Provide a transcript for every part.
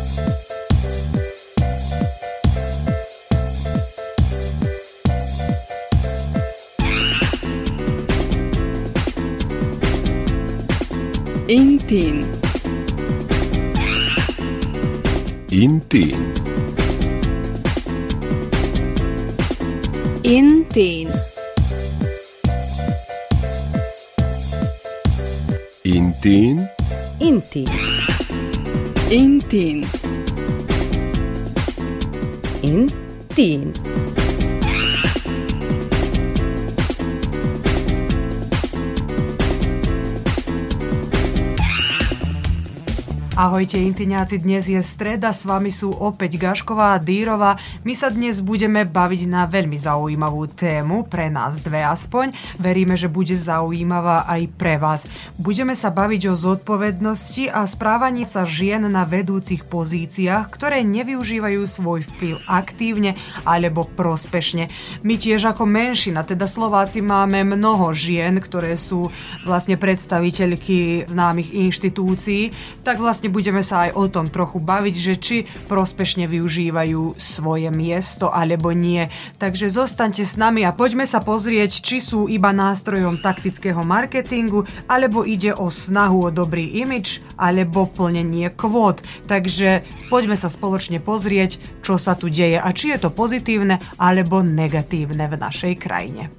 Intin. Intin. Intin. Intin. Intin. Intin. Intin. Ahojte intiňáci, dnes je streda, s vami sú opäť Gašková a Dýrová. My sa dnes budeme baviť na veľmi zaujímavú tému, pre nás dve aspoň. Veríme, že bude zaujímavá aj pre vás. Budeme sa baviť o zodpovednosti a správaní sa žien na vedúcich pozíciách, ktoré nevyužívajú svoj vplyv aktívne alebo prospešne. My tiež ako menšina, teda Slováci, máme mnoho žien, ktoré sú vlastne predstaviteľky známych inštitúcií, tak vlastne budeme sa aj o tom trochu baviť, že či prospešne využívajú svoje miesto alebo nie. Takže zostaňte s nami a poďme sa pozrieť, či sú iba nástrojom taktického marketingu, alebo ide o snahu o dobrý imidž, alebo plnenie kvót. Takže poďme sa spoločne pozrieť, čo sa tu deje a či je to pozitívne alebo negatívne v našej krajine.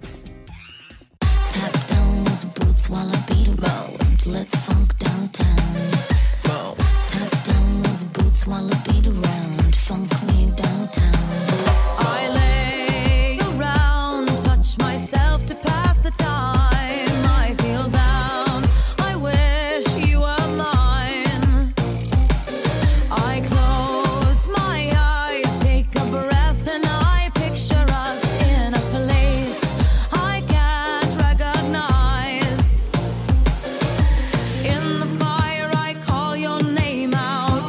While the beat around, funk me downtown. I lay around, touch myself to pass the time. I feel down, I wish you were mine. I close my eyes, take a breath, and I picture us in a place I can't recognize. In the fire I call your name out.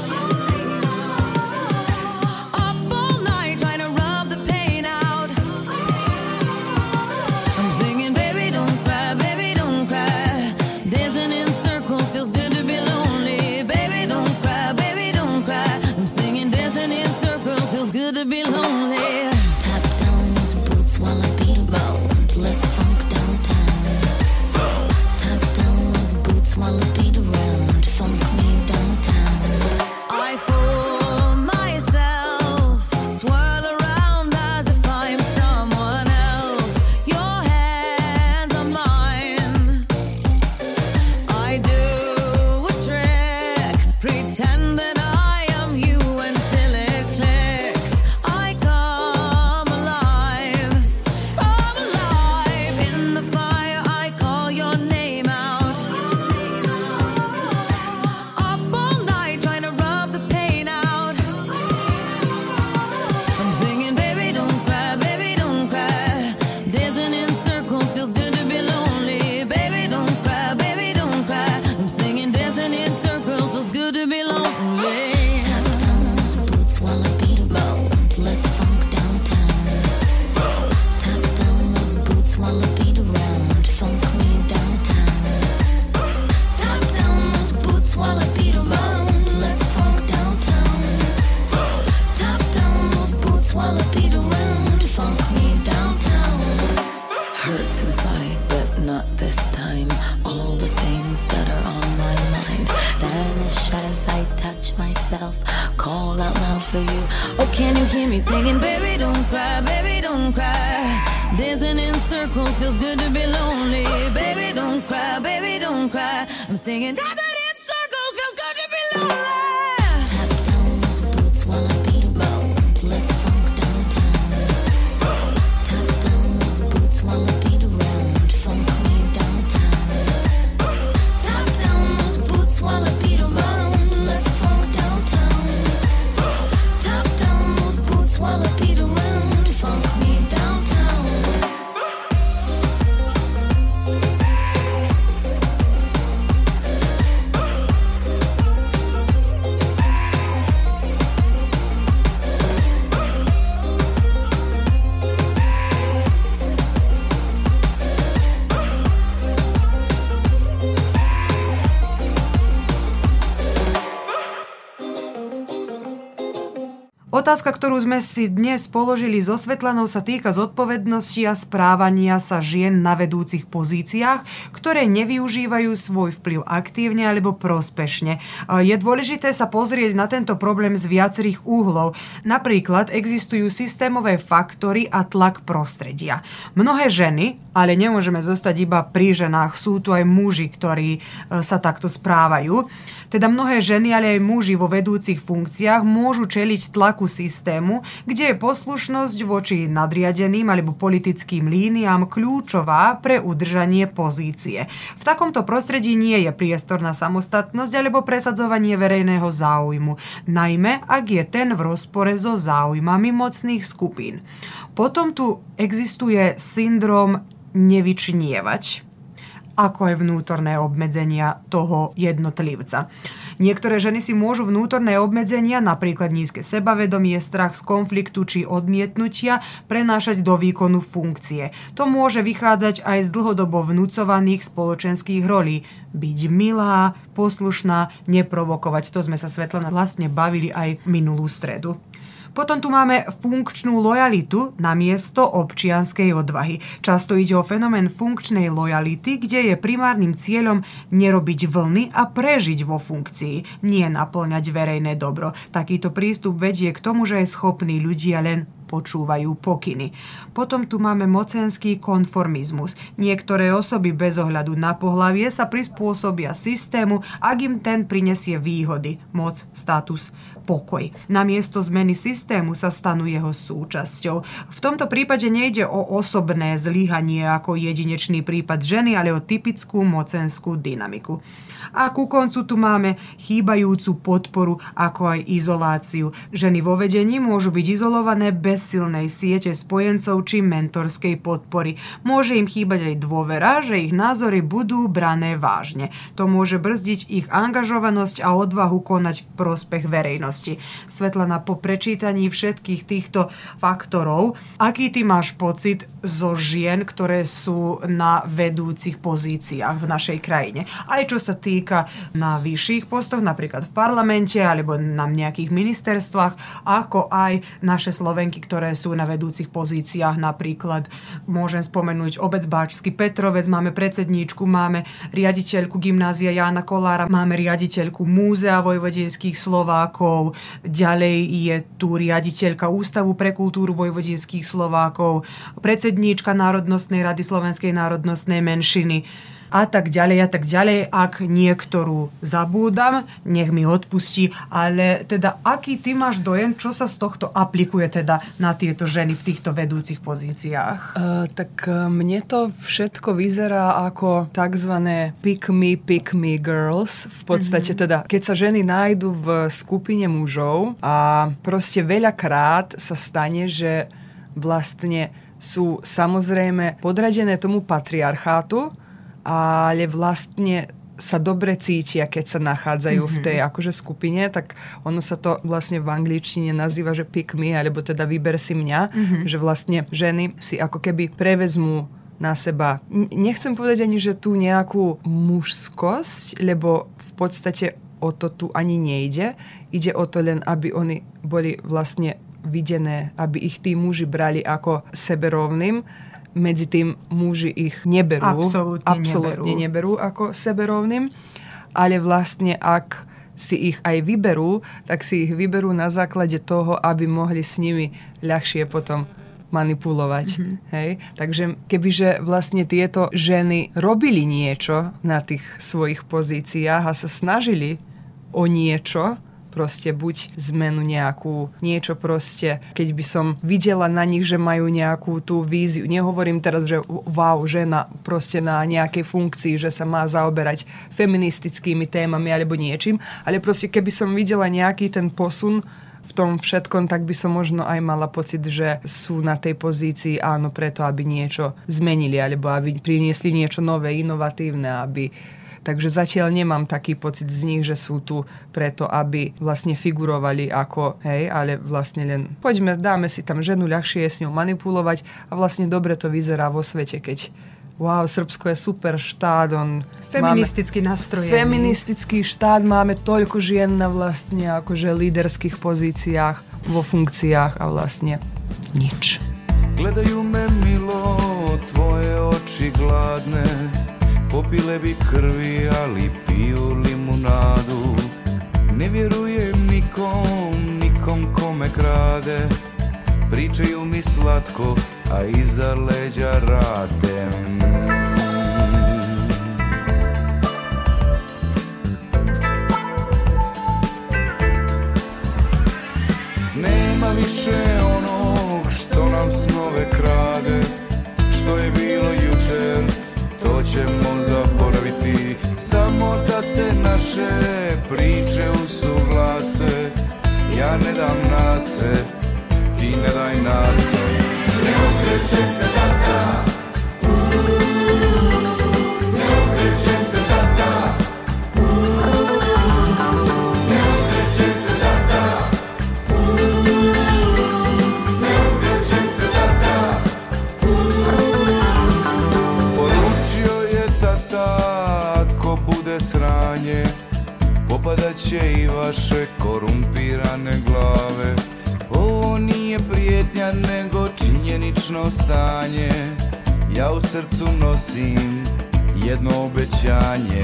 To be lonely. Tap down those boots while I beat 'em out. Let's funk downtown. Tap down those boots while I beat around. Funk me downtown. I fool myself, swirl around as if I'm someone else. Your hands are mine. I do a trick, pretend that I am you until it clicks. Call out loud for you. Oh, can you hear me singing? Baby, don't cry, baby, don't cry. Dancing in circles feels good to be lonely. Baby, don't cry, baby, don't cry. I'm singing, dancing in circles feels good to be lonely. Tap down those boots while I beat 'em out. Let's funk downtown. Tap down those boots while I beat around. Funk me downtown. Tap down those boots while I beat 'em out. Let's funk downtown. Tap down those boots while I beat around. Funk me downtown. Otázka, ktorú sme si dnes položili so Svetlanou, sa týka zodpovednosti a správania sa žien na vedúcich pozíciách, ktoré nevyužívajú svoj vplyv aktívne alebo prospešne. Je dôležité sa pozrieť na tento problém z viacerých úhlov. Napríklad existujú systémové faktory a tlak prostredia. Mnohé ženy, ale nemôžeme zostať iba pri ženách, sú tu aj muži, ktorí sa takto správajú. Teda mnohé ženy, ale aj muži vo vedúcich funkciách môžu čeliť tlaku systému, kde je poslušnosť voči nadriadeným alebo politickým líniám kľúčová pre udržanie pozície. V takomto prostredí nie je priestor na samostatnosť alebo presadzovanie verejného záujmu, najmä ak je ten v rozpore so záujmami mocných skupín. Potom tu existuje syndrom nevyčnievať, ako aj vnútorné obmedzenia toho jednotlivca. Niektoré ženy si môžu vnútorné obmedzenia, napríklad nízke sebavedomie, strach z konfliktu či odmietnutia, prenášať do výkonu funkcie. To môže vychádzať aj z dlhodobo vnúcovaných spoločenských rolí. Byť milá, poslušná, neprovokovať. To sme sa, Svetlana, vlastne bavili aj minulú stredu. Potom tu máme funkčnú lojalitu namiesto občianskej odvahy. Často ide o fenomén funkčnej lojality, kde je primárnym cieľom nerobiť vlny a prežiť vo funkcii, nie naplňať verejné dobro. Takýto prístup vedie k tomu, že aj schopní ľudia len počúvajú pokyny. Potom tu máme mocenský konformizmus. Niektoré osoby bez ohľadu na pohlavie sa prispôsobia systému, ak im ten prinesie výhody, moc, status, pokoj. Namiesto zmeny systému sa stanú jeho súčasťou. V tomto prípade nejde o osobné zlyhanie ako jedinečný prípad ženy, ale o typickú mocenskú dynamiku. A ku koncu tu máme chýbajúcu podporu ako aj izoláciu. Ženy vo vedení môžu byť izolované bez silnej siete spojencov či mentorskej podpory. Môže im chýbať aj dôvera, že ich názory budú brané vážne. To môže brzdiť ich angažovanosť a odvahu konať v prospech verejnosti. Svetlana, po prečítaní všetkých týchto faktorov, aký ty máš pocit zo žien, ktoré sú na vedúcich pozíciách v našej krajine? Aj čo sa týka na vyšších postoch, napríklad v parlamente alebo na nejakých ministerstvách, ako aj naše Slovenky, ktoré sú na vedúcich pozíciách. Napríklad môžem spomenúť obec Báčsky Petrovec, máme predsedníčku, máme riaditeľku gymnázia Jána Kolára, máme riaditeľku Múzea vojvodinských Slovákov, ďalej je tu riaditeľka Ústavu pre kultúru vojvodinských Slovákov, predsedníčka Národnostnej rady Slovenskej národnostnej menšiny a tak ďalej. Ak niektorú zabúdam, nech mi odpustí, ale teda aký ty máš dojem, čo sa z tohto aplikuje teda na tieto ženy v týchto vedúcich pozíciách? Mne to všetko vyzerá ako takzvané pick me girls. V podstate teda, keď sa ženy nájdu v skupine mužov a proste veľakrát sa stane, že vlastne sú samozrejme podradené tomu patriarchátu, ale vlastne sa dobre cítia, keď sa nachádzajú v tej akože skupine, tak ono sa to vlastne v angličtine nazýva, že pick me, alebo teda vyber si mňa, že vlastne ženy si ako keby prevezmú na seba. Nechcem povedať ani, že tú nejakú mužskosť, lebo v podstate o to tu ani nejde. Ide o to len, aby oni boli vlastne videné, aby ich tí muži brali ako seberovným. Medzi tým muži ich neberú. Absolútne neberú ako seberovným. Ale vlastne ak si ich aj vyberú, tak si ich vyberú na základe toho, aby mohli s nimi ľahšie potom manipulovať. Hej? Takže kebyže vlastne tieto ženy robili niečo na tých svojich pozíciách a sa snažili o niečo, proste buď zmenu nejakú, niečo proste, keď by som videla na nich, že majú nejakú tú víziu. Nehovorím teraz, že wow, žena proste na nejakej funkcii, že sa má zaoberať feministickými témami alebo niečím, ale proste keby som videla nejaký ten posun v tom všetkom, tak by som možno aj mala pocit, že sú na tej pozícii áno preto, aby niečo zmenili alebo aby priniesli niečo nové, inovatívne, Takže zatiaľ nemám taký pocit z nich, že sú tu preto, aby vlastne figurovali ako, hej, ale vlastne len poďme, dáme si tam ženu, ľahšie je s ňou manipulovať a vlastne dobre to vyzerá vo svete, keď wow, Srpsko je super štát, Feministicky nastrojený. Feministický štát, máme toľko žien na vlastne akože líderských pozíciách, vo funkciách a vlastne nič. Gledaju me milo, tvoje oči gladne, popile bi krvi, ali piju limunadu. Ne vjerujem nikom kome krade, pričaju mi slatko, a iza leđa rade. Nema više onog što nam snove krade, što je bilo jučer, to ćemo zaboraviti. Samo da se naše priče usuglase, ja ne dam nase, ti ne daj nase. Ne okrećem se tata, ne okrećem se tata, ne okrećem se tata, ne okrećem se tata. Poručio je tata, ako bude sranje, popadat će i vaše korumpirane glave. Ovo nije prijetnja, nego činjenično stanje. Ja u srcu nosim jedno obećanje.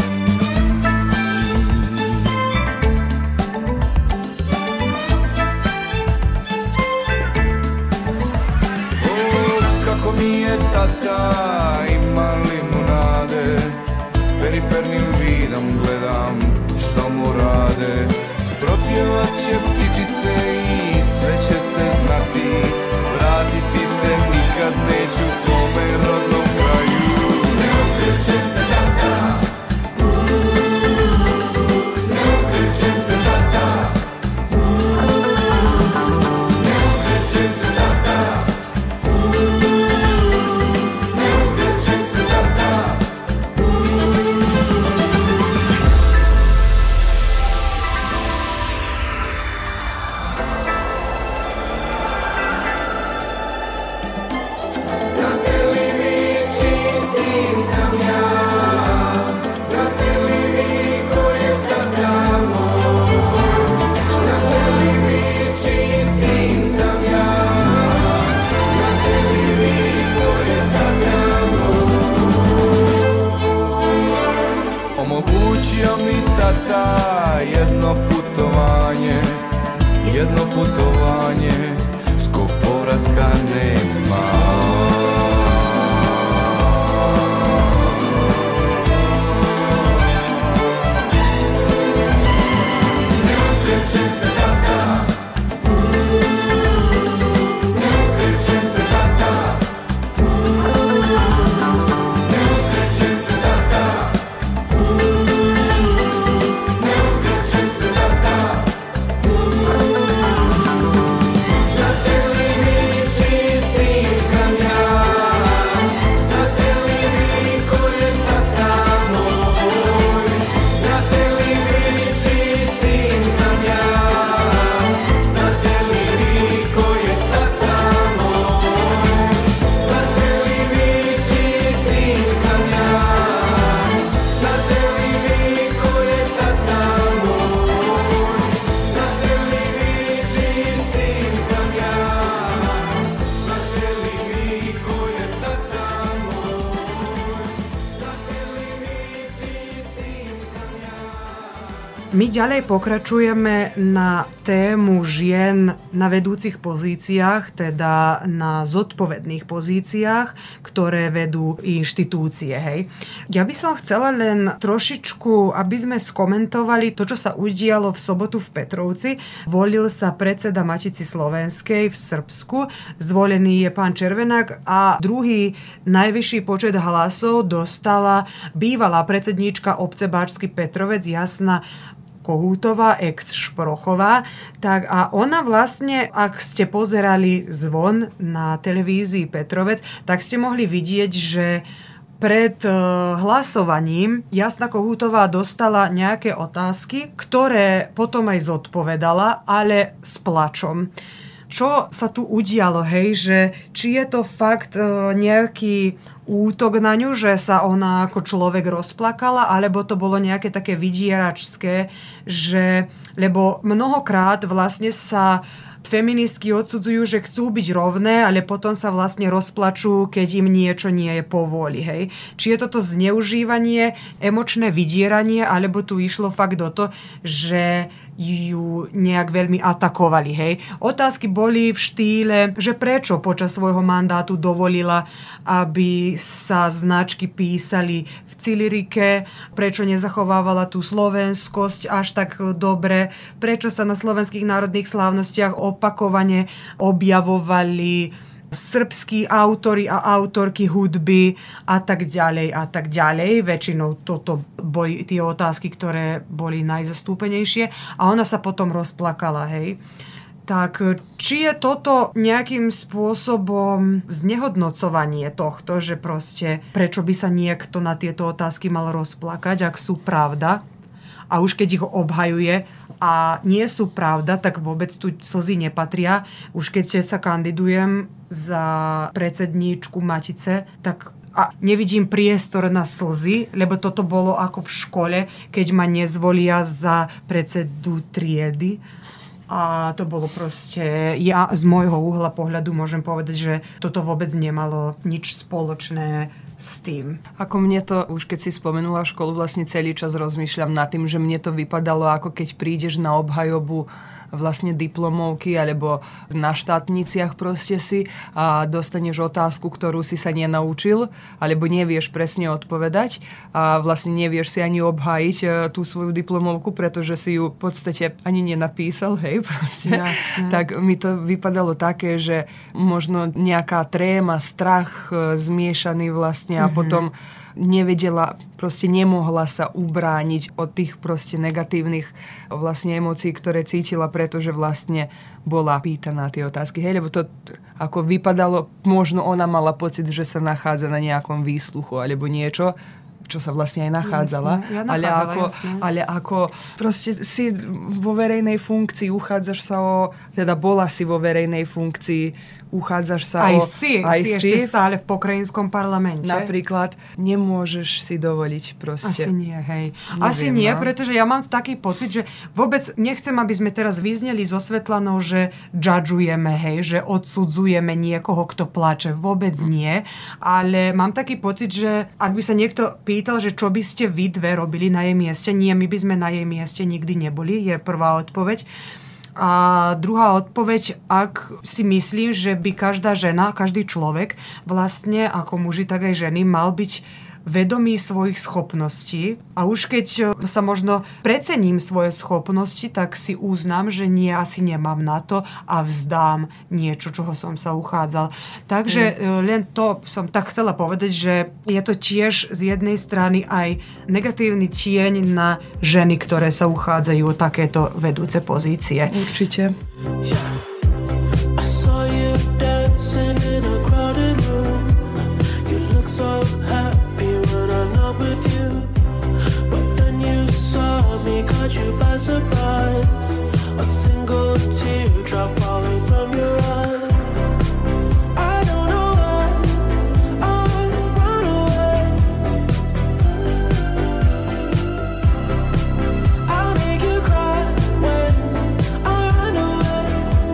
O, kako mi je tata, ima limunade, perifernim vidom gledam što mu rade. Propjevat će ptičice i sve će se znati, vratiti se nikad neću svome rodnom kraju. Ne okrećem se tata, ne okrećem se tata, ne okrećem se tata, ne okrećem se tata. Omogućio mi tata jedno putovanje, skog povratka nema. Ne okrećem se tata, ne okrećem se tata, ne okrećem se tata. My ďalej pokračujeme na tému žien na vedúcich pozíciách, teda na zodpovedných pozíciách, ktoré vedú inštitúcie. Hej. Ja by som chcela len trošičku, aby sme skomentovali to, čo sa udialo v sobotu v Petrovci. Volil sa predseda Matici slovenskej v Srbsku, zvolený je pán Červenák a druhý najvyšší počet hlasov dostala bývalá predsedníčka obce Bačský Petrovec Jasna Kohútová, ex-Šprochová. Tak a ona vlastne, ak ste pozerali zvon na televízii Petrovec, tak ste mohli vidieť, že pred hlasovaním Jasna Kohútová dostala nejaké otázky, ktoré potom aj zodpovedala, ale s plačom. čo sa tu udialo, hej, že či je to fakt nejaký útok na ňu, že sa ona ako človek rozplakala, alebo to bolo nejaké také vydieračské, že, lebo mnohokrát vlastne sa feministky odsudzujú, že chcú byť rovné, ale potom sa vlastne rozplačú, keď im niečo nie je povoli, hej. Či je toto zneužívanie, emočné vydieranie, alebo tu išlo fakt o to, že ju nejak veľmi atakovali, hej. Otázky boli v štýle, že prečo počas svojho mandátu dovolila, aby sa značky písali v Cilirike, prečo nezachovávala tú slovenskosť až tak dobre, prečo sa na slovenských národných slávnostiach opakovane objavovali srbskí autori a autorky hudby a tak ďalej a tak ďalej. Väčšinou toto boli tie otázky, ktoré boli najzastúpenejšie a ona sa potom rozplakala, hej. Tak či je toto nejakým spôsobom znehodnocovanie tohto, že proste prečo by sa niekto na tieto otázky mal rozplakať, ak sú pravda? A už keď ich obhajuje a nie sú pravda, tak vôbec tu slzy nepatria. Už keď sa kandidujem za predsedníčku Matice, tak a nevidím priestor na slzy, lebo toto bolo ako v škole, keď ma nezvolia za predsedu triedy. A to bolo proste, ja z môjho uhla pohľadu môžem povedať, že toto vôbec nemalo nič spoločné s tým. Ako mne to, už keď si spomenula školu, vlastne celý čas rozmýšľam nad tým, že mne to vypadalo, ako keď prídeš na obhajobu vlastne diplomovky alebo na štátniciach proste si a dostaneš otázku, ktorú si sa nenaučil alebo nevieš presne odpovedať a vlastne nevieš si ani obhájiť tú svoju diplomovku, pretože si ju v podstate ani nenapísal, hej, proste. Jasne. Tak mi to vypadalo také, že možno nejaká tréma, strach zmiešaný vlastne a potom nevedela, proste nemohla sa ubrániť od tých proste negatívnych vlastne emócií, ktoré cítila, pretože vlastne bola pýtaná tie otázky. Hej, lebo to ako vypadalo, možno ona mala pocit, že sa nachádza na nejakom výsluchu alebo niečo, čo sa vlastne aj nachádzala. Jasne, ale ako proste si vo verejnej funkcii, uchádzaš sa o, teda bola si vo verejnej funkcii, uchádzaš sa aj o... si ešte stále v pokrajinskom parlamente. Napríklad nemôžeš si dovoliť proste. Asi nie, hej. Neviem, Asi nie, pretože ja mám taký pocit, že vôbec nechcem, aby sme teraz vyzneli so Svetlanou, že judžujeme, hej, že odsudzujeme niekoho, kto plače. Vôbec nie. Ale mám taký pocit, že ak by sa niekto pýtal, že čo by ste vy dve robili na jej mieste, nie, my by sme na jej mieste nikdy neboli, je prvá odpoveď. A druhá odpoveď, ak si myslím, že by každá žena, každý človek, vlastne ako muži, tak aj ženy, mal byť vedomý svojich schopností a už keď sa možno precením svoje schopnosti, tak si uznám, že nie, asi nemám na to a vzdám niečo, čoho som sa uchádzal. Takže len to som tak chcela povedať, že je to tiež z jednej strany aj negatívny tieň na ženy, ktoré sa uchádzajú o takéto vedúce pozície. Určite. I saw you dancing in a crowded room. You look so happy when I'm not with you. But then you saw me, caught you by surprise. A single teardrop falling from your eye. I don't know why I run away. I'll make you cry when I run away.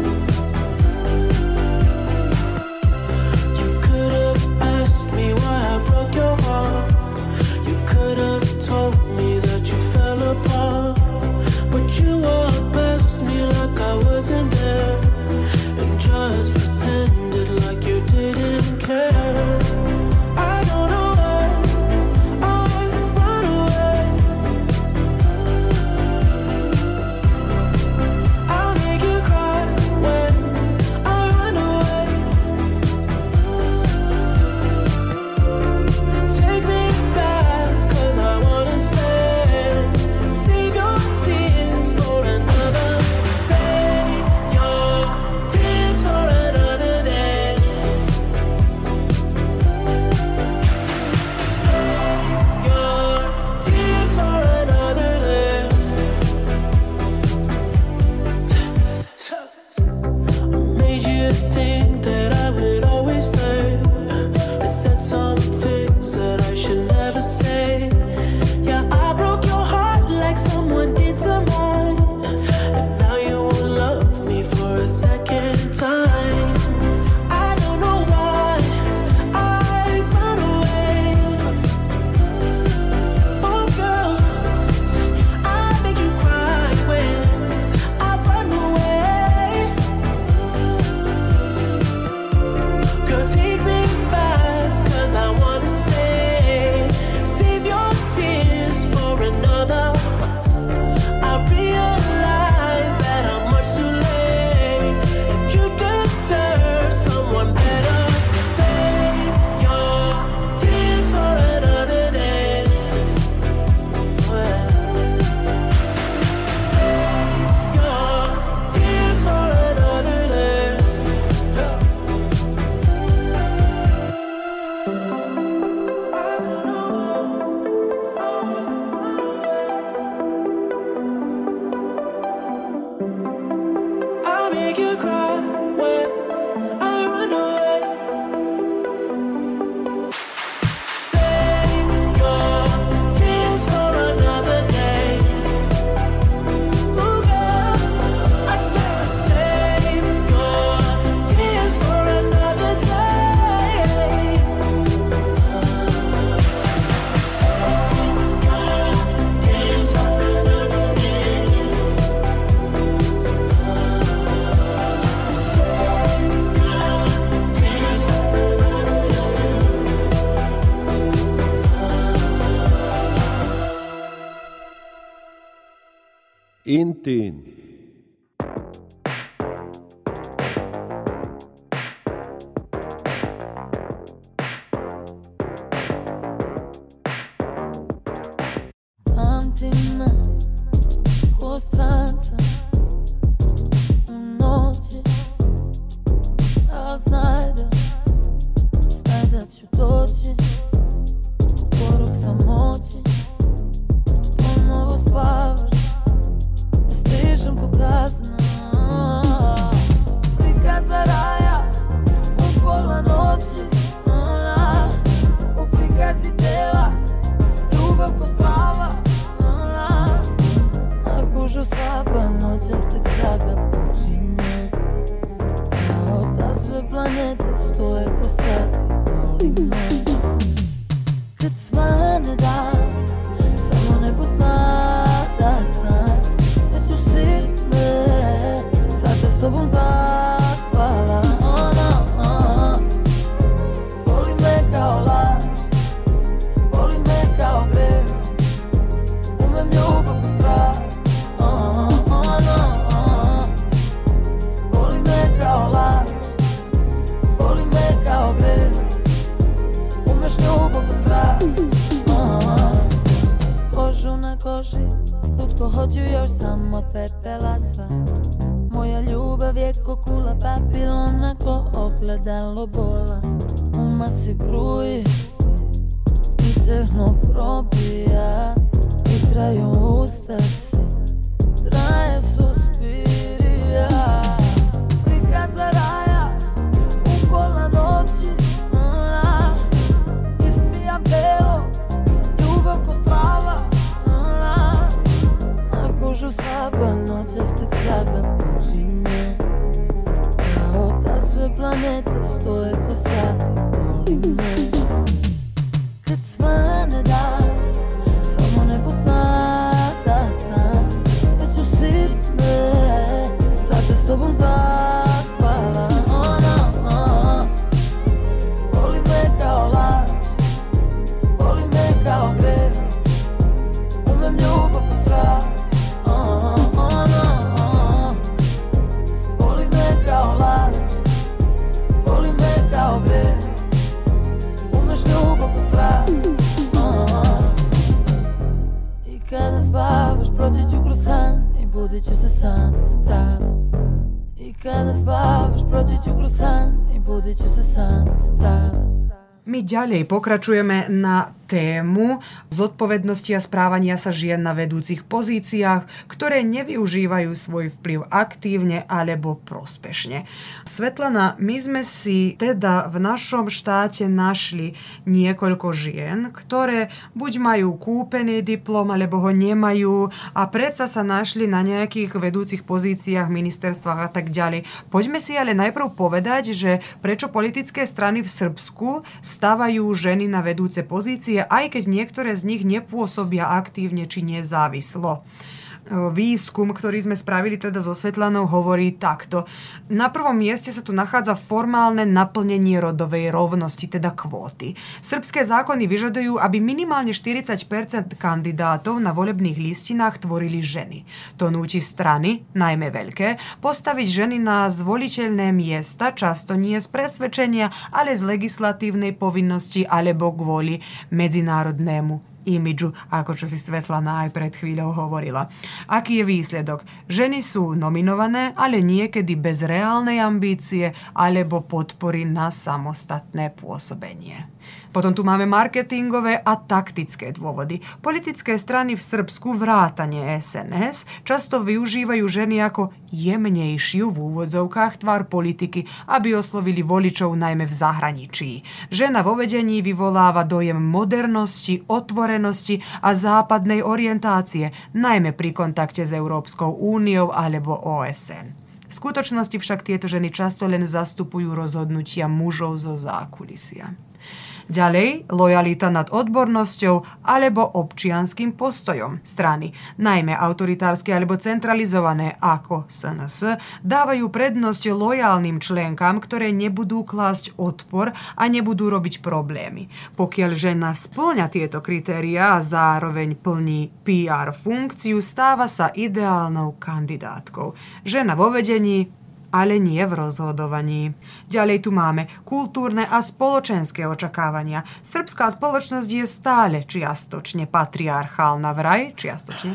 You could have asked me why I broke your heart. You could have told me that you fell apart. But you walked past me like I wasn't there. Intin. Pamtim me ko stranca u noći, a znaj da ću doći u porok samoći. Ponovo spavaš, ja stižem ko kazna. Prikaza raja u pola noći, u prikazi tela ljubav ko strava. Na kužu svaka noća stek saga počinje, kao da sve planete stoje ko sati. Voli me kad svane dan, samo nebo zna da sam već u sitne sate s tobom zaspala. Voli me kao laž, voli me kao greh, umem ljubav ko strah. Voli me kao laž, voli me kao greh, umeš ljubav ko strah. Kožu na koži, lutko hoću još sam od pepela sva. Moja ljubav je ko kula papilona, ko ogledalo bola. U masi bruji i tehno probija, i traju ustasi, traje suspirija. Prikaza raja u pola noći, ispijam belo, ljubav ko strava. Na kužu svaka noća stek saga počinje, kao da sve planete stoje ko sati. Voli me kad svane dan, samo nebo zna da sam već u sitne sate s tobom zaspala. Voli me kao laž, voli me kao greh, umem ljubav ko strah. Voli me kao laž, voli me kao greh, umeš ljubav ko strah. I kada spavaš proći ću kroz san i budit ću se sam strava. I kada spavaš proći ću kroz san i budit ću se sam strava. My ďalej pokračujeme na tému zodpovednosti a správania sa žien na vedúcich pozíciách, ktoré nevyužívajú svoj vplyv aktívne alebo prospešne. Svetlana, my sme si teda v našom štáte našli niekoľko žien, ktoré buď majú kúpený diplom, alebo ho nemajú a predsa sa našli na nejakých vedúcich pozíciách, ministerstvách a tak ďalej. Poďme si ale najprv povedať, že prečo politické strany v Srbsku stavajú ženy na vedúce pozície, aj keď niektoré z nich nepôsobia aktívne či nezávislo. Výskum, ktorý sme spravili teda so Svetlanou, hovorí takto. Na prvom mieste sa tu nachádza formálne naplnenie rodovej rovnosti, teda kvóty. Srbské zákony vyžadujú, aby minimálne 40% kandidátov na volebných listinách tvorili ženy. To núti strany, najmä veľké, postaviť ženy na zvoliteľné miesta, často nie z presvedčenia, ale z legislatívnej povinnosti alebo kvôli medzinárodnému imidžu, ako čo si Svetlana aj pred chvíľou hovorila. Aký je výsledok? Ženy sú nominované, ale niekedy bez reálnej ambície alebo podpory na samostatné pôsobenie. Potom tu máme marketingové a taktické dôvody. Politické strany v Srbsku vrátane SNS často využívajú ženy ako jemnejšiu v úvodzovkách tvár politiky, aby oslovili voličov najmä v zahraničí. Žena vo vedení vyvoláva dojem modernosti, otvorenosti a západnej orientácie, najmä pri kontakte s Európskou úniou alebo OSN. V skutočnosti však tieto ženy často len zastupujú rozhodnutia mužov zo zákulisia. Ďalej, lojalita nad odbornosťou alebo občianskym postojom strany, najmä autoritárske alebo centralizované ako SNS, dávajú prednosť lojálnym členkám, ktoré nebudú klásť odpor a nebudú robiť problémy. Pokiaľ žena spĺňa tieto kritériá a zároveň plní PR funkciu, stáva sa ideálnou kandidátkou. Žena vo vedení, ale nie v rozhodovaní. Ďalej tu máme kultúrne a spoločenské očakávania. Srbská spoločnosť je stále čiastočne patriarchálna, vraj, čiastočne.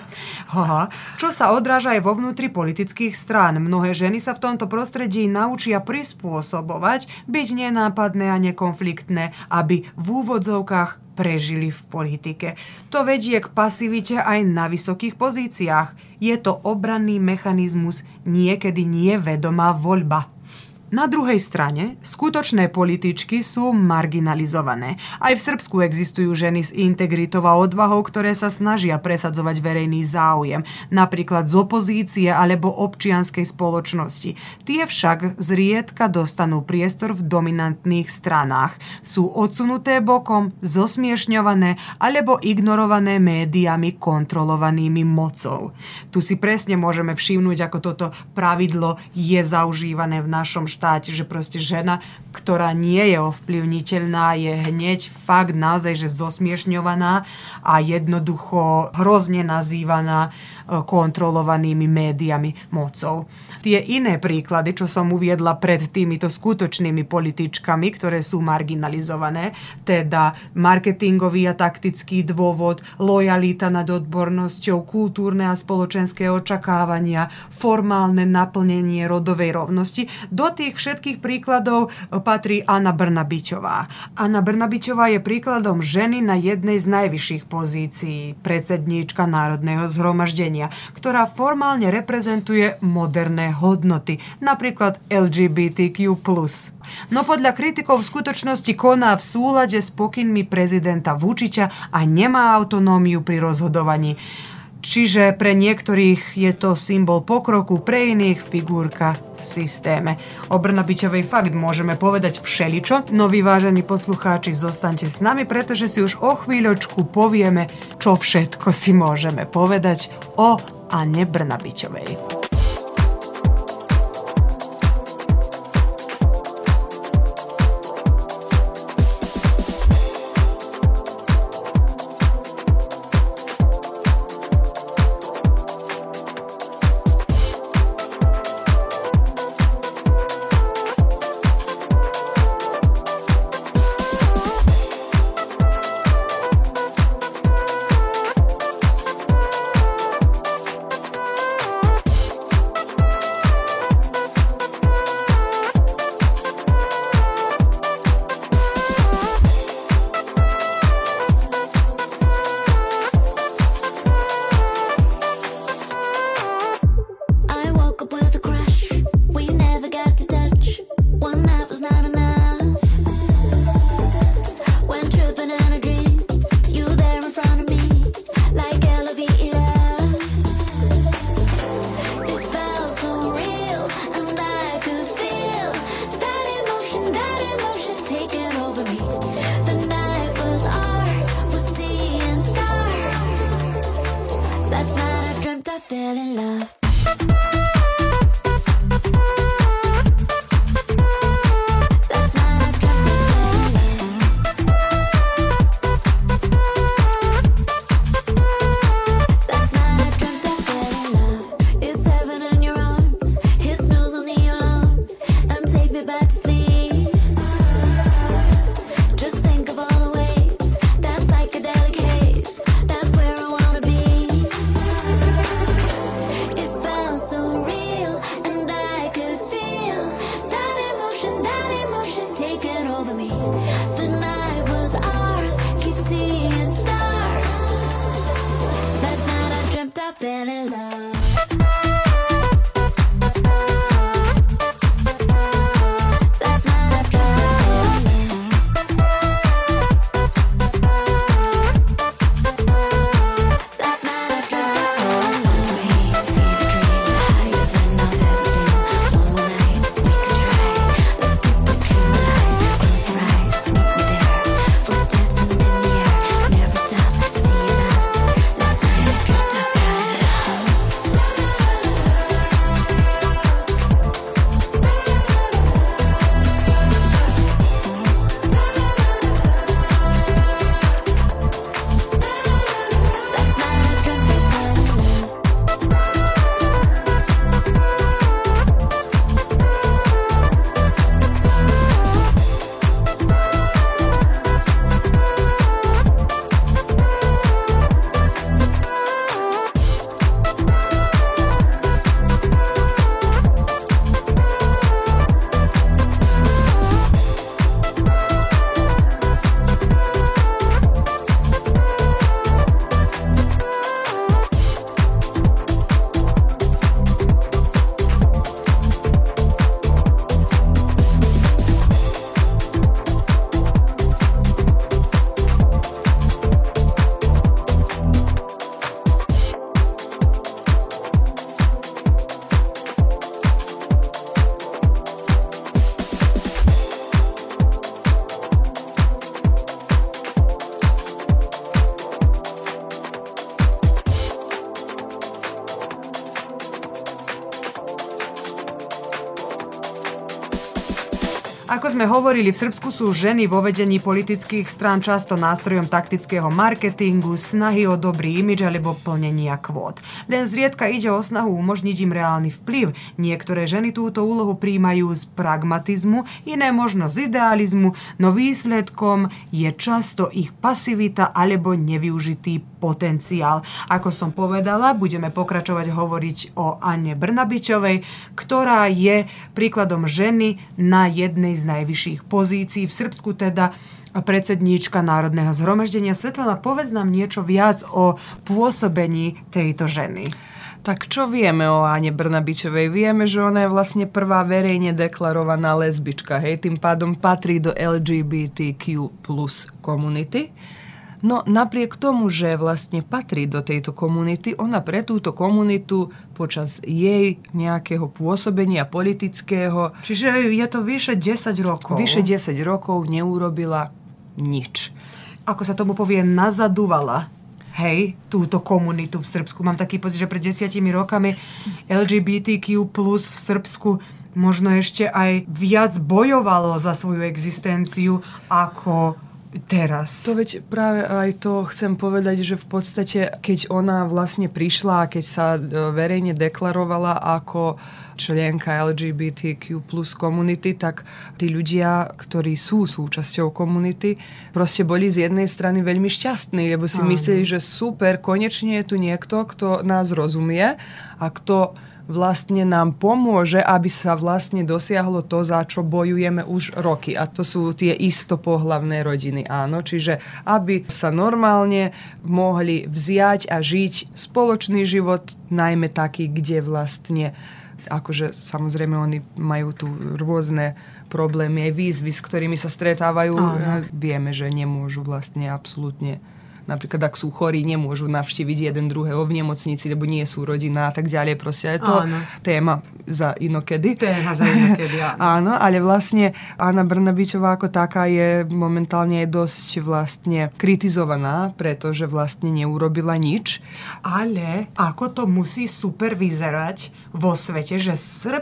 Čo sa odráža aj vo vnútri politických strán. Mnohé ženy sa v tomto prostredí naučia prispôsobovať, byť nenápadné a nekonfliktné, aby v úvodzovkách prežili v politike. To vedie k pasivite aj na vysokých pozíciách. Je to obranný mechanizmus, niekedy nie vedomá voľba. Na druhej strane, skutočné političky sú marginalizované. Aj v Srbsku existujú ženy s integritou a odvahou, ktoré sa snažia presadzovať verejný záujem, napríklad z opozície alebo občianskej spoločnosti. Tie však zriedka dostanú priestor v dominantných stranách. Sú odsunuté bokom, zosmiešňované alebo ignorované médiami kontrolovanými mocou. Tu si presne môžeme všimnúť, ako toto pravidlo je zaužívané v našom štáte, že proste žena, ktorá nie je ovplyvniteľná, je hneď fakt naozaj, že zosmiešňovaná a jednoducho hrozne nazývaná kontrolovanými médiami mocou. Tie iné príklady, čo som uviedla pred týmito skutočnými političkami, ktoré sú marginalizované, teda marketingový a taktický dôvod, lojalita nad odbornosťou, kultúrne a spoločenské očakávania, formálne naplnenie rodovej rovnosti, do tých všetkých príkladov patrí Anna Brnabićová. Anna Brnabićová je príkladom ženy na jednej z najvyšších pozícií, predsedníčka Národného zhromaždenia, ktorá formálne reprezentuje moderné hodnoty, napríklad LGBTQ+. No podľa kritikov v skutočnosti koná v súlade s pokynmi prezidenta Vučića a nemá autonómiu pri rozhodovaní. Čiže pre niektorých je to symbol pokroku, pre iných figurka v systéme. O Brnabićovej fakt môžeme povedať všeličo, no vy, vážení poslucháči, zostaňte s nami, pretože si už o chvíľočku povieme, čo všetko si môžeme povedať o Anne Brnabićovej. Ako sme hovorili, v Srbsku sú ženy vo vedení politických strán často nástrojom taktického marketingu, snahy o dobrý imidž alebo plnenia kvót. Len zriedka ide o snahu umožniť im reálny vplyv. Niektoré ženy túto úlohu prijímajú z pragmatizmu, iné možno z idealizmu, no výsledkom je často ich pasivita alebo nevyužitý potenciál. Ako som povedala, budeme pokračovať hovoriť o Anne Brnabićovej, ktorá je príkladom ženy na jednej z najvyšších pozícií v Srbsku, teda predsedníčka Národného zhromaždenia. Svetlana, povedz nám niečo viac o pôsobení tejto ženy. Tak čo vieme o Ane Brnabićovej? Vieme, že ona je vlastne prvá verejne deklarovaná lesbička, hej, tým pádom patrí do LGBTQ plus komunity. No napriek tomu, že vlastne patrí do tejto komunity, ona pre túto komunitu počas jej nejakého pôsobenia politického... Čiže je to vyše 10 rokov. Vyše 10 rokov neurobila nič. Ako sa tomu povie, nazadúvala, hej, túto komunitu v Srbsku. Mám taký pocit, že pred 10 rokami LGBTQ plus v Srbsku možno ešte aj viac bojovalo za svoju existenciu ako teraz. To veď práve aj to chcem povedať, že v podstate, keď ona vlastne prišla a keď sa verejne deklarovala ako členka LGBTQ plus komunity, tak tí ľudia, ktorí sú súčasťou komunity, proste boli z jednej strany veľmi šťastní, lebo si mysleli, že super, konečne je tu niekto, kto nás rozumie a kto vlastne nám pomôže, aby sa vlastne dosiahlo to, za čo bojujeme už roky. A to sú tie istopohlavné rodiny, áno. Čiže aby sa normálne mohli vziať a žiť spoločný život, najmä taký, kde vlastne, akože samozrejme oni majú tu rôzne problémy aj výzvy, s ktorými sa stretávajú. Vieme, že nemôžu vlastne absolútne. Napríklad, ak sú chorí, nemôžu navštíviť jeden druhého v nemocnici, lebo nie sú rodina a tak ďalej. Proste je to téma za inokedy. Áno, ale vlastne Anna Brnabićová ako taká je momentálne dosť vlastne kritizovaná, pretože vlastne neurobila nič. Ale ako to musí super vyzerať vo svete, že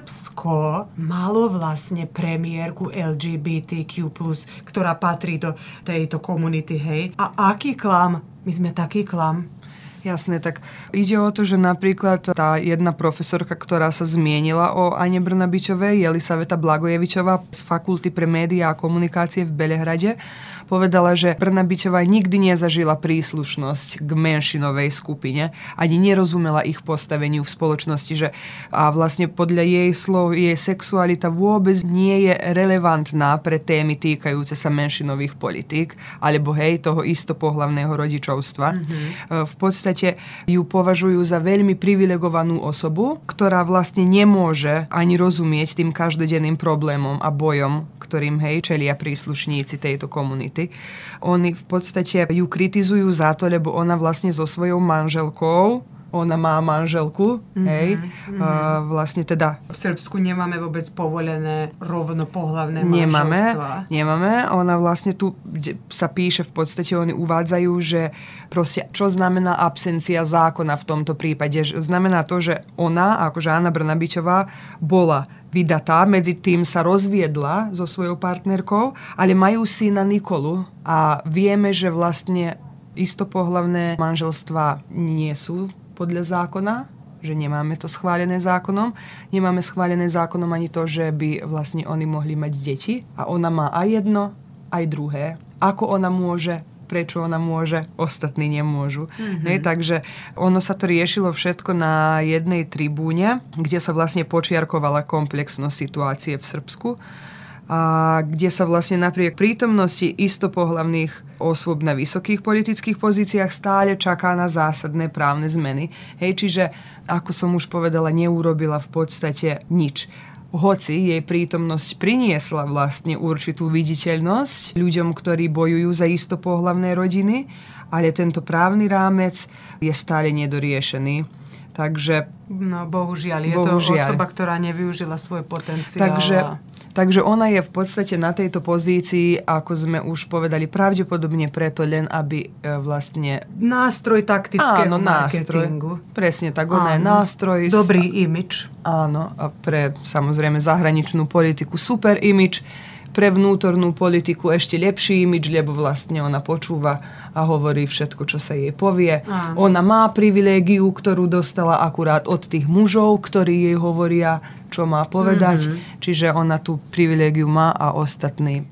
Srbsko malo vlastne premiérku LGBTQ+, ktorá patrí do tejto komunity, hej? A aký klam? My sme taký klam. Jasné, tak ide o to, že napríklad tá jedna profesorka, ktorá sa zmienila o Ane Brnabićovej, Jelisaveta Blagojevićová z Fakulty pre médiá a komunikácie v Belehrade, povedala, že Brnabićová nikdy nezažila príslušnosť k menšinovej skupine, ani nerozumela ich postaveniu v spoločnosti, že a vlastne podľa jej slov jej sexualita vôbec nie je relevantná pre témy týkajúce sa menšinových politík, alebo hej, toho istopohlavného rodičovstva. V podstate ju považujú za veľmi privilegovanú osobu, ktorá vlastne nemôže ani rozumieť tým každodenným problémom a bojom, ktorým hej, čelia príslušníci tejto komunity. Oni v podstate ju kritizujú za to, lebo ona vlastne so svojou manželkou, ona má manželku, hej, vlastne teda... V Srbsku nemáme vôbec povolené rovnopohlavné manželstvá. Nemáme. Ona vlastne tu sa píše, v podstate oni uvádzajú, že proste, čo znamená absencia zákona v tomto prípade. Znamená to, že ona, akože Anna Brnabićová, bola vydatá, medzi tým sa rozviedla so svojou partnerkou, ale majú syna Nikolu a vieme, že vlastne istopohlavné manželstvá nie sú podľa zákona, že nemáme to schválené zákonom. Nemáme schválené zákonom ani to, že by vlastne oni mohli mať deti a ona má aj jedno, aj druhé. Ako ona môže, prečo ona môže, ostatní nemôžu. Takže ono sa to riešilo všetko na jednej tribúne, kde sa vlastne počiarkovala komplexnosť situácie v Srbsku a kde sa vlastne napriek prítomnosti istopohlavných osôb na vysokých politických pozíciách stále čaká na zásadné právne zmeny. Hej, čiže, ako som už povedala, neurobila v podstate nič. Hoci jej prítomnosť priniesla vlastne určitú viditeľnosť ľuďom, ktorí bojujú za istopohlavné rodiny, ale tento právny rámec je stále nedoriešený. Takže... No, bohužiaľ. Je to osoba, ktorá nevyužila svoj potenciál. Takže ona je v podstate na tejto pozícii, ako sme už povedali, pravdepodobne preto len, aby vlastne... Nástroj taktického marketingu. Presne tak, ona je nástroj... Dobrý imidž. Áno, a pre samozrejme zahraničnú politiku super imidž, pre vnútornú politiku ešte lepší imidž, lebo vlastne ona počúva a hovorí všetko, čo sa jej povie. Ona má privilégiu, ktorú dostala akurát od tých mužov, ktorí jej hovoria, čo má povedať. Čiže ona tú privilégiu má a ostatní.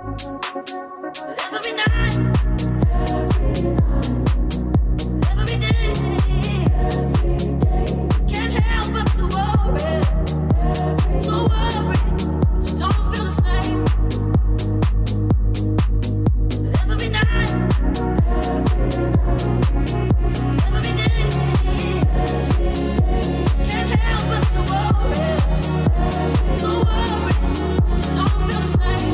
Every night, every day, can't help but to worry, just don't feel the same. Every night, every day, can't help but to worry, just don't feel the same.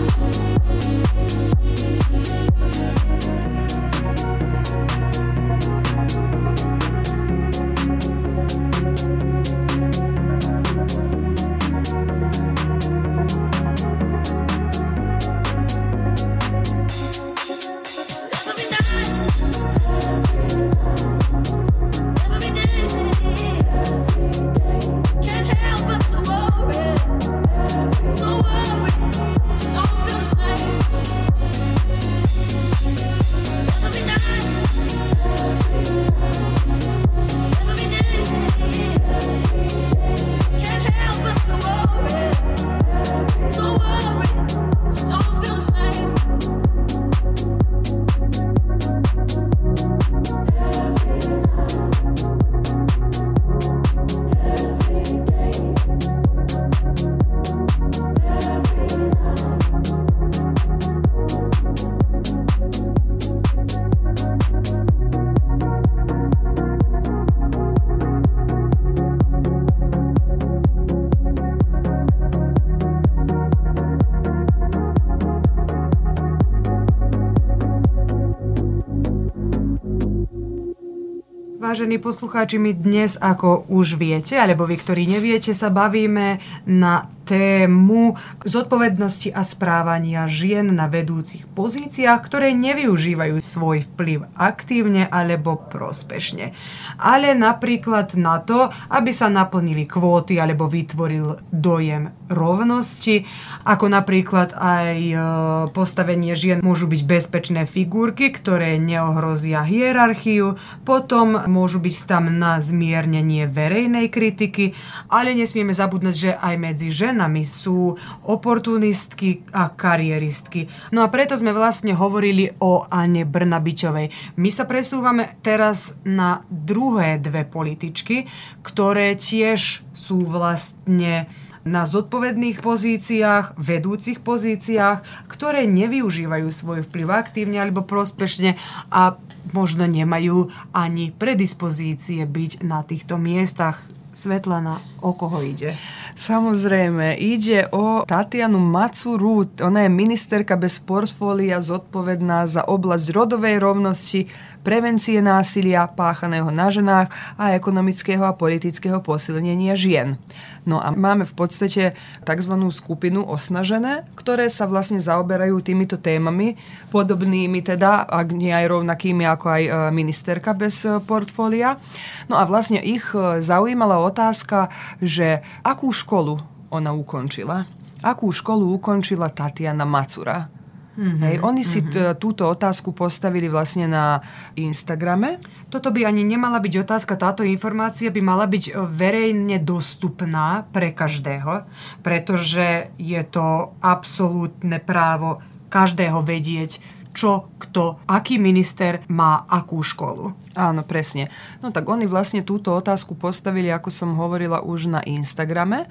Vážení poslucháči, my dnes, ako už viete, alebo vy, ktorí neviete, sa bavíme na tému zodpovednosti a správania žien na vedúcich pozíciách, ktoré nevyužívajú svoj vplyv aktívne alebo prospešne. Ale napríklad na to, aby sa naplnili kvóty alebo vytvoril dojem rovnosti, ako napríklad aj postavenie žien môžu byť bezpečné figurky, ktoré neohrozia hierarchiu, potom môžu byť tam na zmiernenie verejnej kritiky, ale nesmieme zabudnúť, že aj medzi ženami sú oportunistky a karieristky. No a preto sme vlastne hovorili o Ane Brnabičovej. My sa presúvame teraz na druhé dve političky, ktoré tiež sú vlastne na zodpovedných pozíciách, vedúcich pozíciách, ktoré nevyužívajú svoj vplyv aktívne alebo prospešne a možno nemajú ani predispozície byť na týchto miestach. Svetlana, o koho ide? Samozrejme, ide o Tatianu Macuru. Ona je ministerka bez portfólia, zodpovedná za oblasť rodovej rovnosti, prevencie násilia páchaného na ženách a ekonomického a politického posilnenia žien. No a máme v podstate tzv. Skupinu Osnažené, ktoré sa vlastne zaoberajú týmito témami, podobnými teda, ak nie aj rovnakými ako aj ministerka bez portfólia. No a vlastne ich zaujímala otázka, že akú školu ona ukončila. Akú školu ukončila Tatiana Macura. Hej, oni si túto otázku postavili vlastne na Instagrame. Toto by ani nemala byť otázka, táto informácia by mala byť verejne dostupná pre každého, pretože je to absolútne právo každého vedieť, čo, kto, aký minister má akú školu. Áno, presne. No tak oni vlastne túto otázku postavili, ako som hovorila, už na Instagrame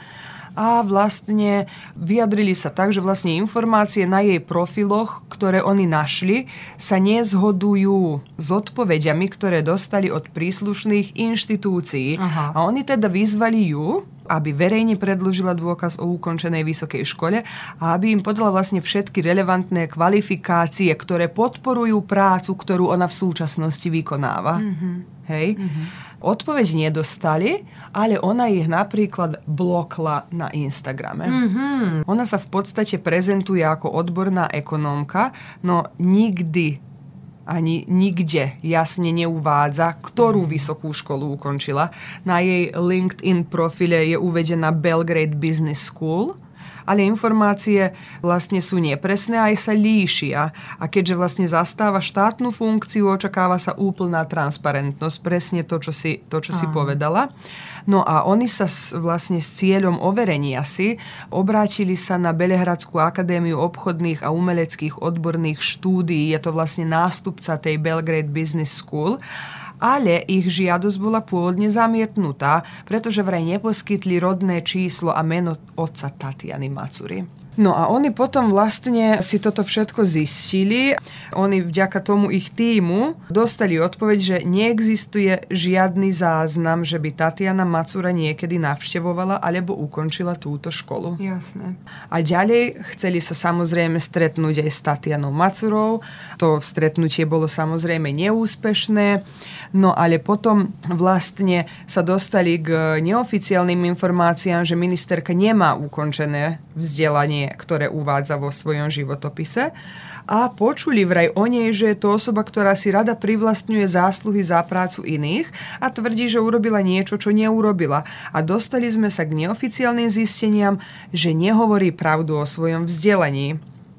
a vlastne vyjadrili sa tak, že vlastne informácie na jej profiloch, ktoré oni našli, sa nezhodujú s odpovediami, ktoré dostali od príslušných inštitúcií. Aha. A oni teda vyzvali ju, aby verejne predložila dôkaz o ukončenej vysokej škole a aby im podala vlastne všetky relevantné kvalifikácie, ktoré podporujú prácu, ktorú ona v súčasnosti vykonáva. Hej? Odpoveď nedostali, ale ona ich napríklad blokla na Instagrame. Ona sa v podstate prezentuje ako odborná ekonómka, no nikdy ani nikde jasne neuvádza, ktorú vysokú školu ukončila. Na jej LinkedIn profile je uvedená Belgrade Business School ale informácie vlastne sú nepresné a aj sa líšia. A keďže vlastne zastáva štátnu funkciu, očakáva sa úplná transparentnosť, presne to, čo si povedala. No a oni sa vlastne s cieľom overenia si obrátili sa na Belehradskú akadémiu obchodných a umeleckých odborných štúdií. Je to vlastne nástupca tej Belgrade Business School. Ale ich žiadosť bola pôvodne zamietnutá, pretože vraj neposkytli rodné číslo a meno otca Tatiany Macury. No a oni potom vlastne si toto všetko zistili. Oni vďaka tomu ich tímu dostali odpoveď, že neexistuje žiadny záznam, že by Tatiana Macura niekedy navštevovala alebo ukončila túto školu. Jasné. A ďalej chceli sa samozrejme stretnúť aj s Tatianou Macurou. To stretnutie bolo samozrejme neúspešné. No ale potom vlastne sa dostali k neoficiálnym informáciám, že ministerka nemá ukončené vzdelanie, ktoré uvádza vo svojom životopise. A počuli vraj o nej, že je to osoba, ktorá si rada privlastňuje zásluhy za prácu iných a tvrdí, že urobila niečo, čo neurobila. A dostali sme sa k neoficiálnym zisteniam, že nehovorí pravdu o svojom vzdelaní.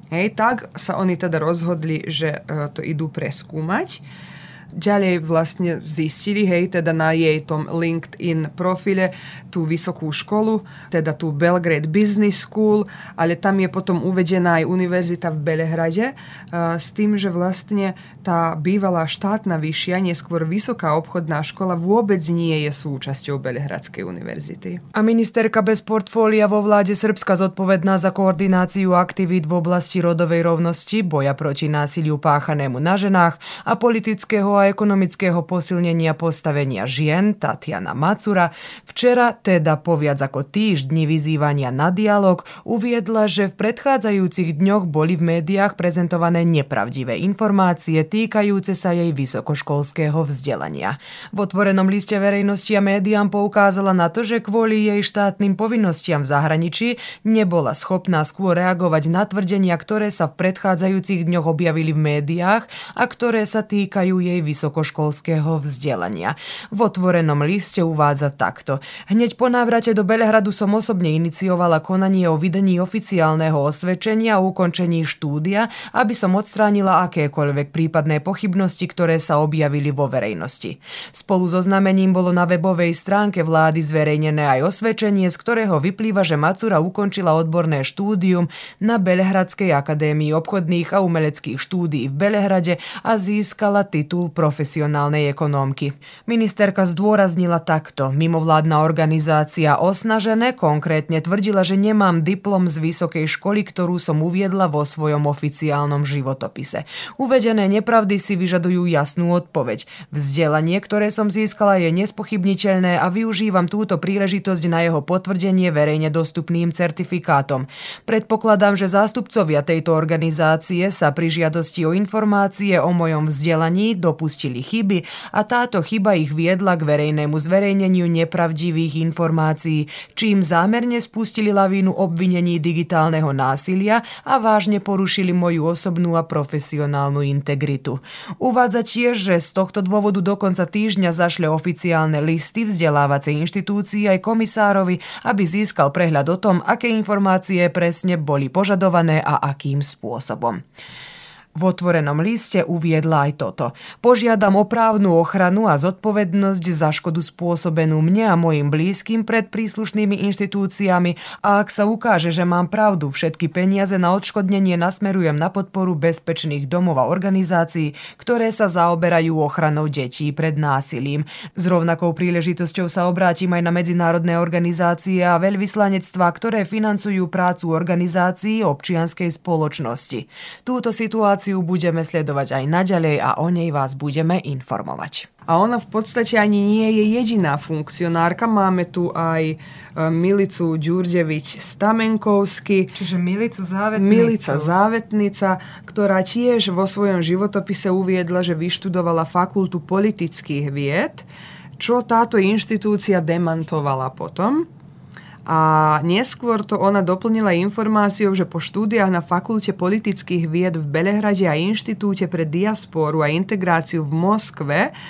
Tak sa oni teda rozhodli, že to idú preskúmať. Ďalej vlastne zistili, teda na jej tom LinkedIn profile tú vysokú školu, teda tú Belgrade Business School, ale tam je potom uvedená aj univerzita v Belehrade s tým, že vlastne tá bývalá štátna vyššia, neskôr vysoká obchodná škola vôbec nie je súčasťou Belehradskej univerzity. A ministerka bez portfólia vo vláde Srbska zodpovedná za koordináciu aktivít v oblasti rodovej rovnosti, boja proti násiliu páchanému na ženách a politického a ekonomického posilnenia postavenia žien Tatiana Macura včera, teda po viac ako týždni vyzývania na dialog, uviedla, že v predchádzajúcich dňoch boli v médiách prezentované nepravdivé informácie týkajúce sa jej vysokoškolského vzdelania. V otvorenom liste verejnosti a médiám poukázala na to, že kvôli jej štátnym povinnostiam v zahraničí nebola schopná skôr reagovať na tvrdenia, ktoré sa v predchádzajúcich dňoch objavili v médiách a ktoré sa týkajú jej vysokoškolského vzdelania. V otvorenom liste uvádza takto. Hneď po návrate do Belehradu som osobne iniciovala konanie o vydení oficiálneho osvedčenia o ukončení štúdia, aby som odstránila akékoľvek prípadné pochybnosti, ktoré sa objavili vo verejnosti. Spolu so znamením bolo na webovej stránke vlády zverejnené aj osvedčenie, z ktorého vyplýva, že Macura ukončila odborné štúdium na Belehradskej akadémii obchodných a umeleckých štúdií v Belehrade a získala titul profesionálnej ekonómky. Ministerka zdôraznila takto. Mimovládna organizácia Osnažené konkrétne tvrdila, že nemám diplom z vysokej školy, ktorú som uviedla vo svojom oficiálnom životopise. Uvedené nepravdy si vyžadujú jasnú odpoveď. Vzdelanie, ktoré som získala, je nespochybniteľné a využívam túto príležitosť na jeho potvrdenie verejne dostupným certifikátom. Predpokladám, že zástupcovia tejto organizácie sa pri žiadosti o informácie o mojom vzdelaní dopustili chyby a táto chyba ich viedla k verejnému zverejneniu nepravdivých informácií, čím zámerne spustili lavínu obvinení digitálneho násilia a vážne porušili moju osobnú a profesionálnu integritu. Uvádza tiež, že z tohto dôvodu do konca týždňa zašle oficiálne listy vzdelávacej inštitúcii aj komisárovi, aby získal prehľad o tom, aké informácie presne boli požadované a akým spôsobom. V otvorenom liste uviedla aj toto. Požiadam o právnu ochranu a zodpovednosť za škodu spôsobenú mne a mojim blízkym pred príslušnými inštitúciami a ak sa ukáže, že mám pravdu, všetky peniaze na odškodnenie nasmerujem na podporu bezpečných domov a organizácií, ktoré sa zaoberajú ochranou detí pred násilím. S rovnakou príležitosťou sa obrátim aj na medzinárodné organizácie a veľvyslanectvá, ktoré financujú prácu organizácií občianskej spoločnosti. Túto situáciu budeme sledovať aj naďalej a o nej vás budeme informovať. A ona v podstate ani nie je jediná funkcionárka. Máme tu aj Milicu Ďurđević-Stamenkovsky. Čiže Milicu Závetnicu. Milica Závetnica, ktorá tiež vo svojom životopise uviedla, že vyštudovala fakultu politických vied, čo táto inštitúcia demantovala potom. A neskôr to ona doplnila informáciou, že po štúdiách na Fakulte politických vied v Belehrade a Inštitúte pre diasporu a integráciu v Moskve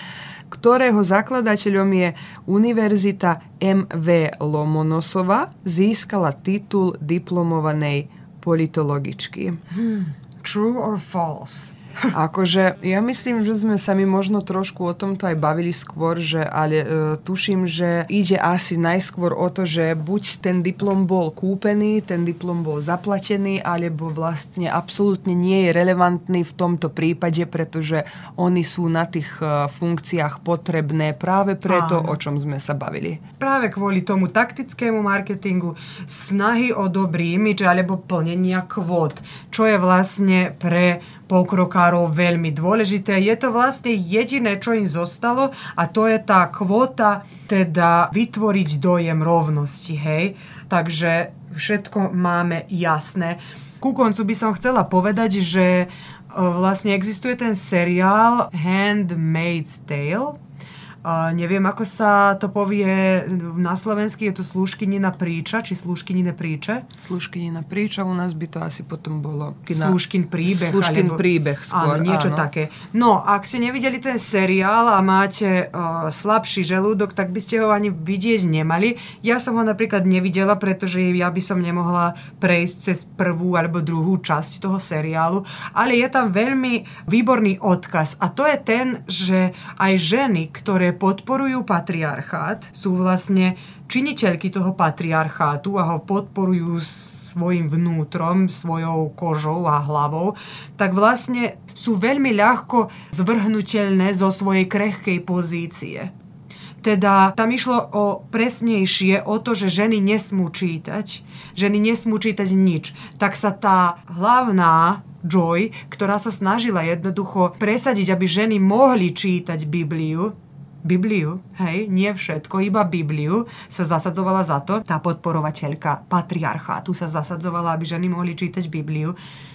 ktorého zakladateľom je Univerzita M.V. Lomonosova, získala titul diplomovanej politologičky. True or false? Akože ja myslím, že sme sa mi možno trošku o tomto aj bavili skôr, že, ale tuším, že ide asi najskôr o to, že buď ten diplom bol kúpený, ten diplom bol zaplatený, alebo vlastne absolútne nie je relevantný v tomto prípade, pretože oni sú na tých funkciách potrebné práve preto, o čom sme sa bavili. Práve kvôli tomu taktickému marketingu, snahy o dobrý imidž alebo plnenia kvót, čo je vlastne pre pokrokárov veľmi dôležité. Je to vlastne jediné, čo im zostalo, a to je tá kvóta, teda vytvoriť dojem rovnosti, hej. Takže všetko máme jasné. Ku koncu by som chcela povedať, že vlastne existuje ten seriál Handmaid's Tale. Neviem, ako sa to povie na slovensky, je to Sluškinina príča, či Sluškinine príče? Sluškinina príča, u nás by to asi potom bolo... Sluškin príbeh. Sluškin príbeh skôr, áno, niečo také. No, ak ste nevideli ten seriál a máte slabší žalúdok, tak by ste ho ani vidieť nemali. Ja som ho napríklad nevidela, pretože ja by som nemohla prejsť cez prvú alebo druhú časť toho seriálu, ale je tam veľmi výborný odkaz, a to je ten, že aj ženy, ktoré podporujú patriarchát, sú vlastne činiteľky toho patriarchátu a ho podporujú svojim vnútrom, svojou kožou a hlavou, tak vlastne sú veľmi ľahko zvrhnuteľné zo svojej krehkej pozície. Teda tam išlo o presnejšie o to, že ženy nesmú čítať nič. Tak sa tá hlavná Joy, ktorá sa snažila jednoducho presadiť, aby ženy mohli čítať Bibliu, hej, nie všetko, iba Bibliu, sa zasadzovala za to. Tá podporovateľka patriarchátu sa zasadzovala, aby ženy mohli čítať Bibliu.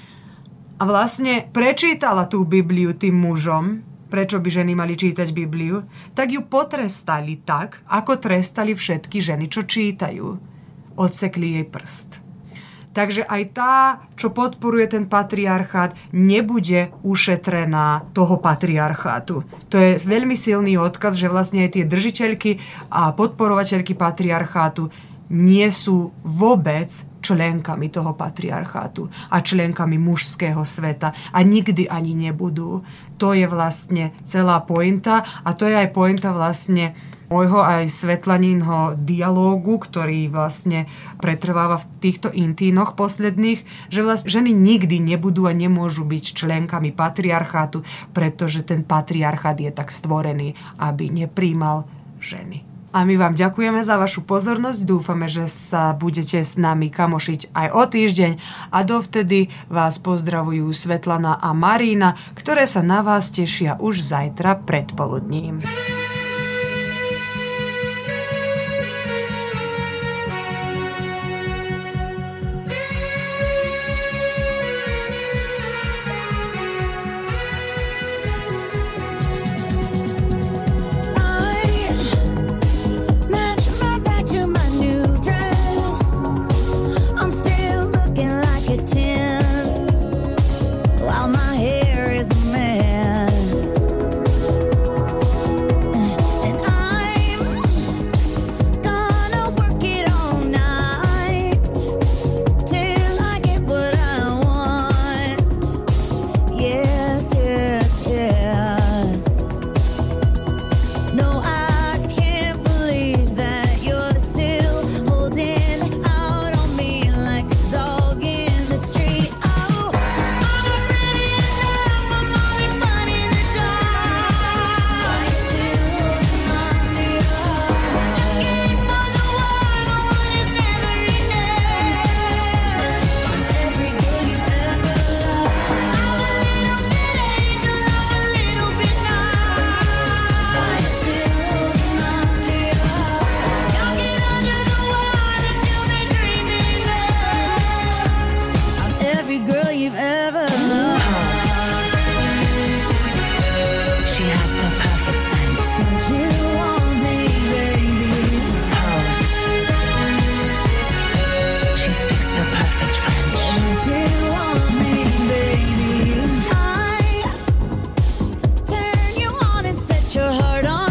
A vlastne prečítala tú Bibliu tým mužom, prečo by ženy mali čítať Bibliu, tak ju potrestali tak, ako trestali všetky ženy, čo čítajú. Odsekli jej prst. Takže aj tá, čo podporuje ten patriarchát, nebude ušetrená toho patriarchátu. To je veľmi silný odkaz, že vlastne aj tie držiteľky a podporovateľky patriarchátu nie sú vôbec členkami toho patriarchátu a členkami mužského sveta a nikdy ani nebudú. To je vlastne celá pointa, a to je aj pointa vlastne môjho aj Svetlanínho dialógu, ktorý vlastne pretrváva v týchto intínoch posledných, že vlastne ženy nikdy nebudú a nemôžu byť členkami patriarchátu, pretože ten patriarchát je tak stvorený, aby nepríjmal ženy. A my vám ďakujeme za vašu pozornosť, dúfame, že sa budete s nami kamošiť aj o týždeň, a dovtedy vás pozdravujú Svetlana a Marína, ktoré sa na vás tešia už zajtra predpoludním. Turn you on and set your heart on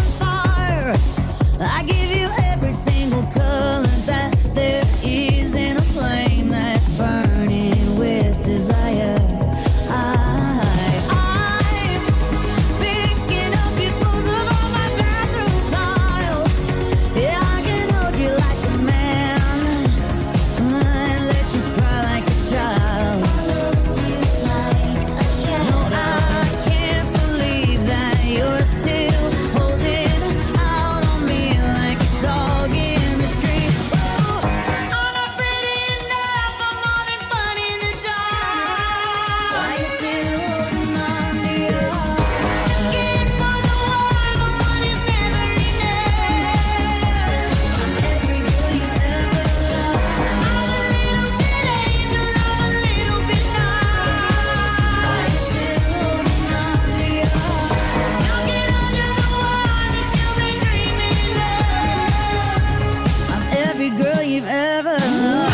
still holding on to your heart. Looking for the one, but one is never enough. I'm every girl you ever loved. I'm a little bit angel, I'm a little bit nice. I'm still holding on to your heart. Knocking under the one that you've been dreaming of. I'm every girl you've ever loved.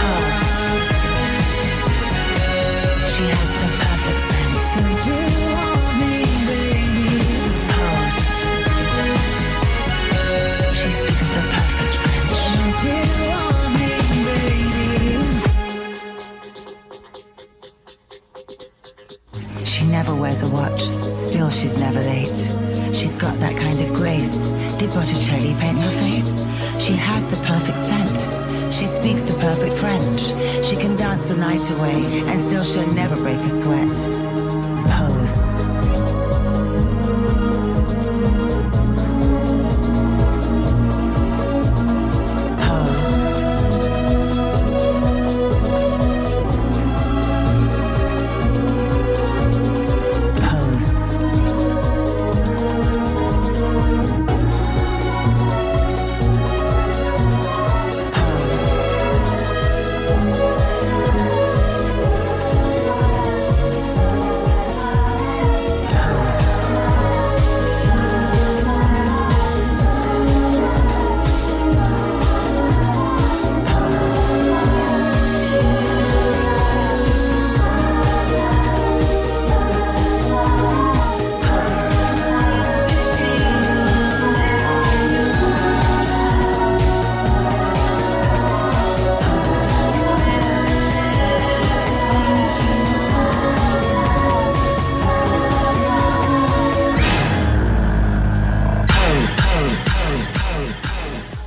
She has the perfect scent. Don't you want me, baby? Pose. She speaks the perfect French. Don't you want me, baby? She never wears a watch, still she's never late. She's got that kind of grace. Did Botticelli paint her face? She has the perfect scent. She speaks the perfect French. She can dance the night away, and still she'll never break a sweat. Pose. Pose. Pose. Pose.